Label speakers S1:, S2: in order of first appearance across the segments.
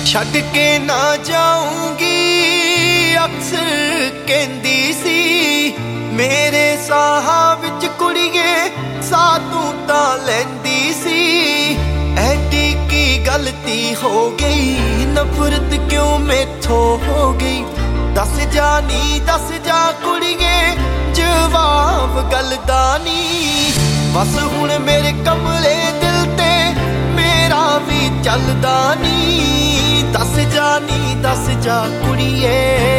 S1: छड्ड के ना जाऊंगी अक्सर कहंदी सी मेरे साहां विच कुड़िए सा तू तां लैंदी सी। ऐडी की गलती हो गई नफरत क्यों मैथों हो गई दस जा नी दस जा कुड़िए जवाब गलदा नी। बस हुण मेरे कमले दिल ते मेरा भी चलदा नी दस जा कुड़िए।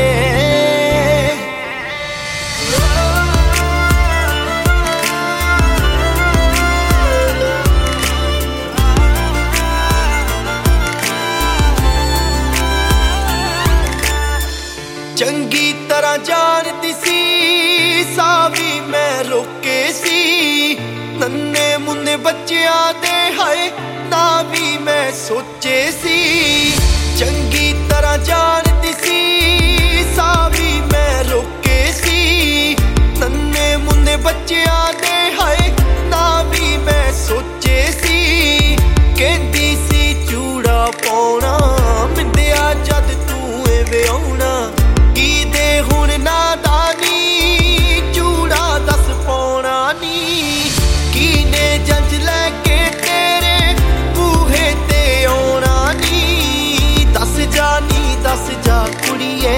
S1: चंगी तरह जानती सी सा भी मैं रोके सी नन्ने मुन्ने बच्चियां दे हाय ना भी मैं सोचे सी। चंगी तरह जानती सी सा भी मैं रोके सी नन्ने मुन्ने बच्चियां दे हाय ना भी मैं सोचे सी। कहंदी सी चूड़ा पाउणा मिंदिया जद तू एवे आउणा की दे हुण नादानी चूड़ा दस पाउणा नी। की ने जंज लैके तेरे बूहे ते आउणा नी दस जा कुड़िए।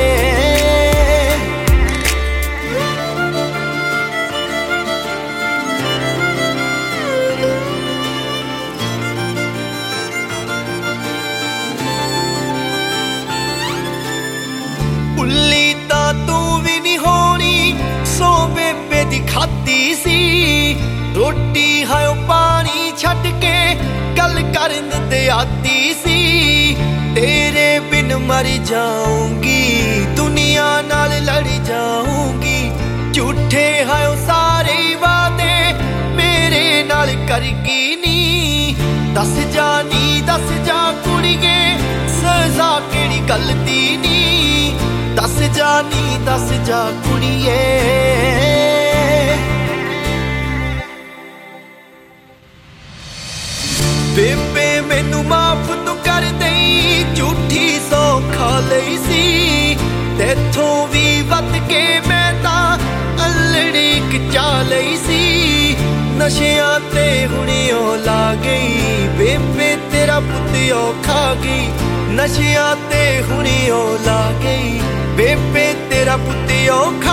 S1: भुल्ली तां तू भी नहीं होनी सो बेबे दी खाती सी रोटी हायो पानी छड्ड के गल करन दे आती सी। तेरे बिन मर जाऊंगी दुनिया नाल लड़ जाऊंगी झूठे हायो सारे वादे मेरे नाल करगी नी। दस जा कुड़िए सजा केड़ी गलती नी दस जा कुड़िए। बेबे मैनू माफ तू कर दई झूठी सौ खा लई सी तेथों भी वध के मैं तां अलड़ी खचा लई सी। नशियां ते हुणे ला गई बेबे तेरा पुत खा गई नशियां ते हुणे ला गई बेबे तेरा पुत खा